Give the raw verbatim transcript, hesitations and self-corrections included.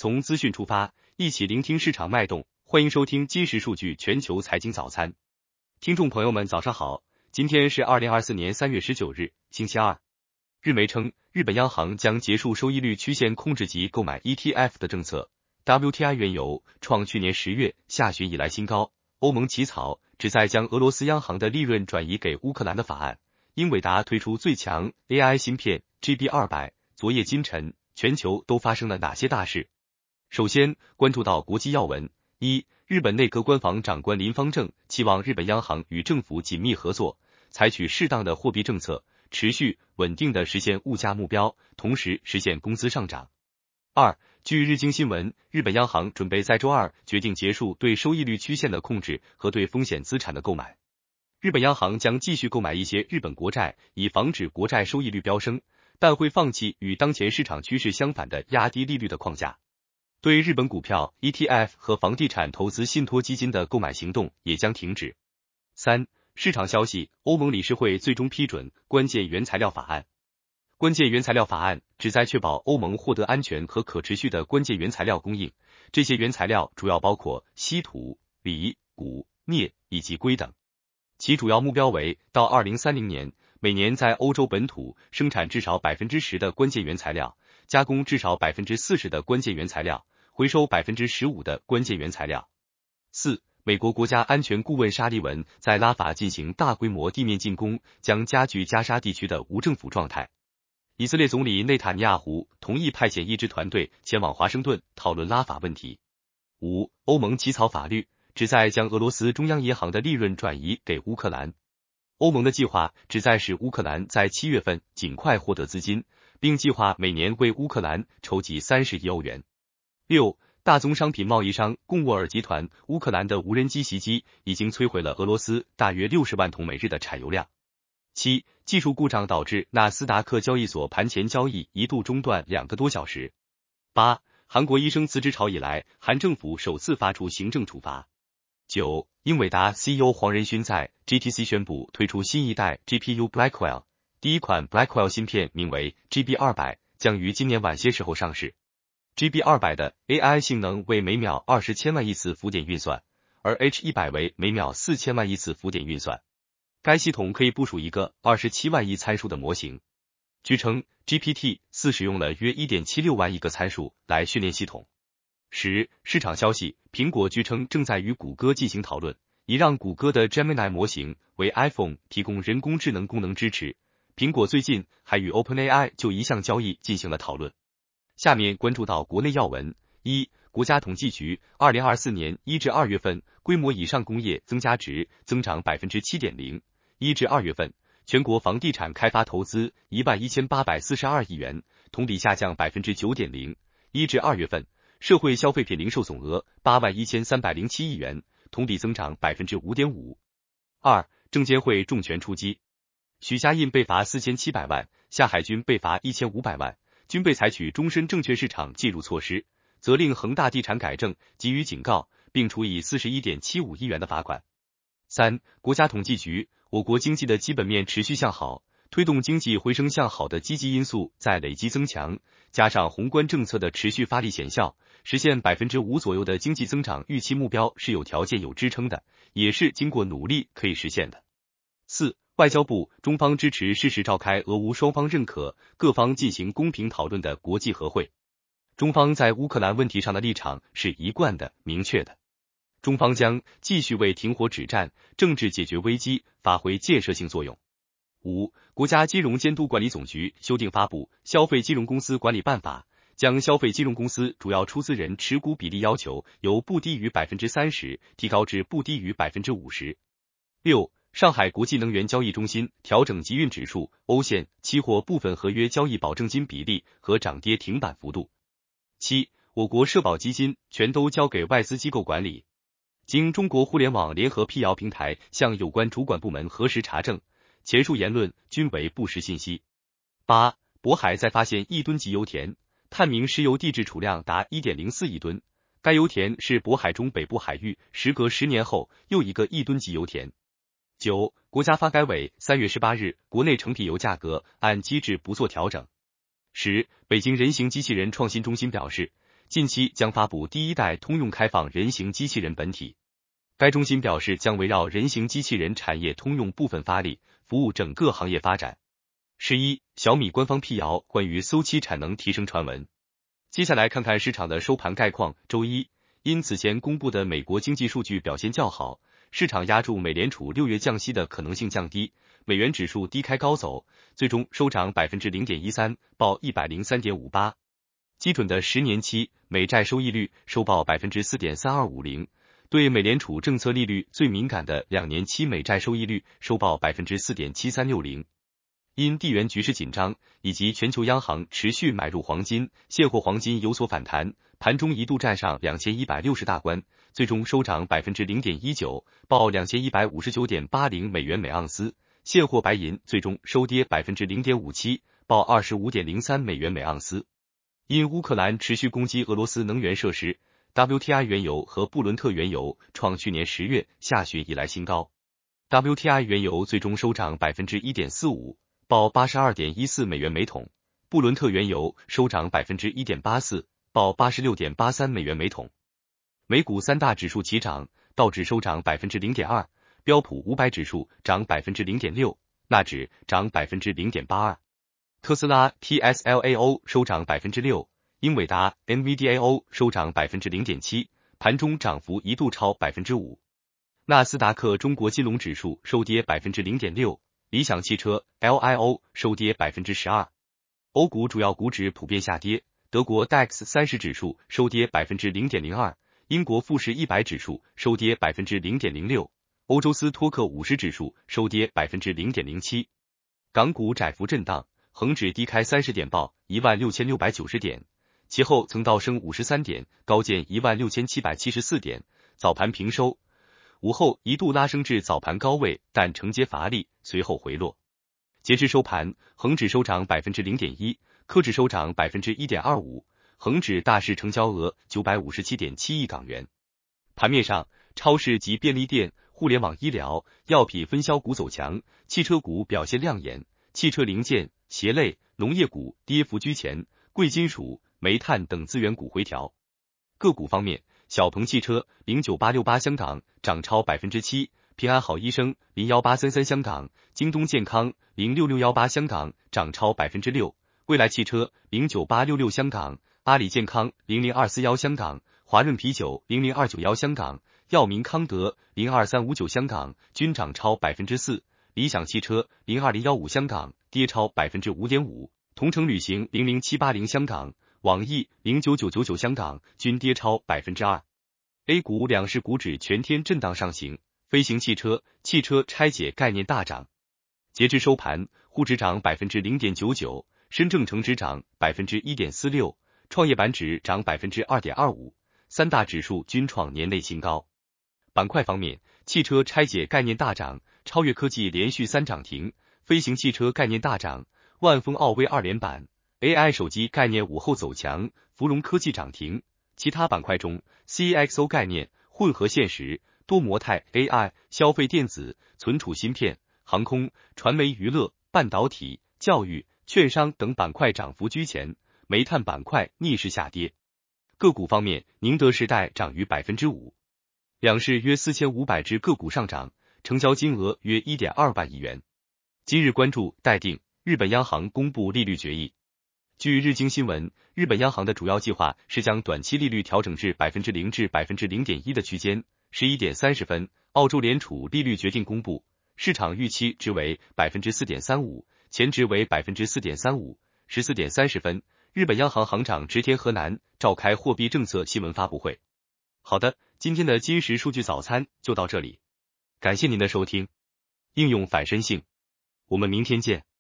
从资讯出发，一起聆听市场脉动。欢迎收听今时数据全球财经早餐。听众朋友们早上好，今天是二零二四年三月十九日，星期二。日媒称，日本央行将结束收益率曲线控制级购买 E T F 的政策。W T I 原油创去年十月下旬以来新高。欧盟起草旨在将俄罗斯央行的利润转移给乌克兰的法案。英伟达推出最强 A I 芯片 G B 二百。昨夜今晨，全球都发生了哪些大事？首先关注到国际要闻。一、日本内阁官房长官林方正期望日本央行与政府紧密合作，采取适当的货币政策，持续稳定的实现物价目标，同时实现工资上涨。二、据日经新闻，日本央行准备在周二决定结束对收益率曲线的控制和对风险资产的购买。日本央行将继续购买一些日本国债，以防止国债收益率飙升，但会放弃与当前市场趋势相反的压低利率的框架。对日本股票、E T F 和房地产投资信托基金的购买行动也将停止。三、市场消息，欧盟理事会最终批准关键原材料法案。关键原材料法案旨在确保欧盟获得安全和可持续的关键原材料供应，这些原材料主要包括稀土、锂、钴、镍以及硅等。其主要目标为到二零三零年，每年在欧洲本土生产至少 百分之十 的关键原材料，加工至少 百分之四十 的关键原材料，回收 百分之十五 的关键原材料。四、美国国家安全顾问沙利文在拉法进行大规模地面进攻，将加剧加沙地区的无政府状态。以色列总理内塔尼亚胡同意派遣一支团队前往华盛顿讨论拉法问题。五、欧盟起草法律，旨在将俄罗斯中央银行的利润转移给乌克兰。欧盟的计划旨在使乌克兰在七月份尽快获得资金，并计划每年为乌克兰筹集三十亿欧元。六、大宗商品贸易商贡沃尔集团乌克兰的无人机袭击已经摧毁了俄罗斯大约六十万桶每日的产油量。七、技术故障导致纳斯达克交易所盘前交易一度中断两个多小时。八、韩国医生辞职潮以来，韩政府首次发出行政处罚。九、英伟达 C E O 黄仁勋在 G T C 宣布推出新一代 G P U Blackwell， 第一款 Blackwell 芯片名为 G B 二百， 将于今年晚些时候上市。G B 二百 的 A I 性能为每秒二十千万亿次浮点运算，而 H 一百 为每秒四千万亿次浮点运算。该系统可以部署一个二十七万亿参数的模型。据称 G P T 四 使用了约 一点七六万亿个参数来训练系统。十、市场消息，苹果据称正在与谷歌进行讨论，以让谷歌的 Gemini 模型为 iPhone 提供人工智能功能支持。苹果最近还与 OpenAI 就一项交易进行了讨论。下面关注到国内要闻。一、国家统计局二零二四年一至二月份规模以上工业增加值增长 百分之七点零。一至二月份，全国房地产开发投资一万一千八百四十二亿元，同比下降 百分之九点零。一至二月份，社会消费品零售总额八万一千三百零七亿元，同比增长 百分之五点五。二、证监会重拳出击，许家印被罚四千七百万，夏海军被罚一千五百万，均被采取终身证券市场介入措施，责令恒大地产改正，给予警告，并处以 四十一点七五亿元的罚款。三、国家统计局，我国经济的基本面持续向好，推动经济回升向好的积极因素在累积增强，加上宏观政策的持续发力显效，实现 百分之五 左右的经济增长预期目标是有条件有支撑的，也是经过努力可以实现的。四、外交部，中方支持适时召开俄乌双方认可、各方进行公平讨论的国际和会。中方在乌克兰问题上的立场是一贯的、明确的。中方将继续为停火止战、政治解决危机发挥建设性作用。五、国家金融监督管理总局修订发布《消费金融公司管理办法》，将消费金融公司主要出资人持股比例要求由不低于 百分之三十 提高至不低于 百分之五十。六、上海国际能源交易中心调整集运指数、欧线期货部分合约交易保证金比例和涨跌停板幅度。七、我国社保基金全都交给外资机构管理。经中国互联网联合辟谣平台向有关主管部门核实查证，前述言论均为不实信息。八、渤海再发现一吨级油田，探明石油地质储量达 一点零四亿吨，该油田是渤海中北部海域时隔十年后又一个一吨级油田。九、国家发改委三月十八日国内成品油价格按机制不做调整。十、北京人形机器人创新中心表示， 近期将发布第一代通用开放人形机器人本体。该中心表示，将围绕人形机器人产业通用部分发力，服务整个行业发展。十一，小米官方辟谣关于 S O 七 产能提升传闻。接下来看看市场的收盘概况。周一，因此前公布的美国经济数据表现较好，市场押注美联储六月降息的可能性降低，美元指数低开高走，最终收涨 百分之零点一三， 报 一百零三点五八。基准的十年期美债收益率收报 百分之四点三二五零， 对美联储政策利率最敏感的两年期美债收益率收报 百分之四点七三六零。因地缘局势紧张以及全球央行持续买入黄金，现货黄金有所反弹，盘中一度站上两千一百六十大关，最终收涨 百分之零点一九， 报 两千一百五十九点八零美元每盎司。现货白银最终收跌 百分之零点五七， 报 二十五点零三美元每盎司。因乌克兰持续攻击俄罗斯能源设施， W T I 原油和布伦特原油创去年十月下旬以来新高， W T I 原油最终收涨 百分之一点四五，报 八十二点一四美元每桶，布伦特原油收涨 百分之一点八四， 报 八十六点八三美元每桶。美股三大指数齐涨，道指收涨 百分之零点二， 标普五百指数涨 百分之零点六， 纳指涨 百分之零点八二。特斯拉 T S L A O 收涨 百分之六， 英伟达 N V D A O 收涨 百分之零点七， 盘中涨幅一度超 百分之五。纳斯达克中国金融指数收跌 百分之零点六，理想汽车 L I O 收跌 百分之十二。 欧股主要股指普遍下跌，德国 D A X 三十指数收跌 百分之零点零二， 英国富时一百指数收跌 百分之零点零六， 欧洲斯托克五十指数收跌 百分之零点零七。 港股窄幅震荡，恒指低开三十点报 一万六千六百九十点，其后曾倒升五十三点，高见 一万六千七百七十四点，早盘平收，午后一度拉升至早盘高位，但承接乏力，随后回落。截至收盘，恒指收涨 百分之零点一， 科指收涨 百分之一点二五， 恒指大市成交额 九百五十七点七亿港元。盘面上，超市及便利店、互联网医疗、药品分销股走强，汽车股表现亮眼，汽车零件、鞋类、农业股跌幅居前，贵金属、煤炭等资源股回调。个股方面，小鹏汽车 零九八六八香港涨超 百分之七， 平安好医生 零一八三三香港，京东健康 零六六一八香港涨超 百分之六， 蔚来汽车 零九八六六香港，阿里健康 零零二四一香港，华润啤酒 零零二九一香港，药明康德 零二三五九香港均涨超 百分之四， 理想汽车 零二零一五香港跌超 百分之五点五， 同程旅行 零零七八零香港，网易 零九九九九香港均跌超 百分之二。 A 股两市股指全天震荡上行，飞行汽车、汽车拆解概念大涨。截至收盘，沪指涨 百分之零点九九， 深证成指涨 百分之一点四六， 创业板指涨 百分之二点二五， 三大指数均创年内新高。板块方面，汽车拆解概念大涨，超越科技连续三涨停，飞行汽车概念大涨，万丰奥威二连板， A I 手机概念午后走强，芙蓉科技涨停。其他板块中 C X O 概念、混合现实、多模态 A I、消费电子、存储芯片、航空、传媒娱乐、半导体、教育、券商等板块涨幅居前，煤炭板块逆势下跌。个股方面，宁德时代涨逾 百分之五， 两市约四千五百只个股上涨，成交金额约 一点二万亿元。今日关注待定，日本央行公布利率决议。据日经新闻，日本央行的主要计划是将短期利率调整至 百分之零 至 百分之零点一 的区间。十一点三十分，澳洲联储利率决定公布，市场预期值为 百分之四点三五， 前值为 百分之四点三五。十四点三十分，日本央行行长植田和男召开货币政策新闻发布会。好的，今天的今时数据早餐就到这里，感谢您的收听。应用反身性，我们明天见。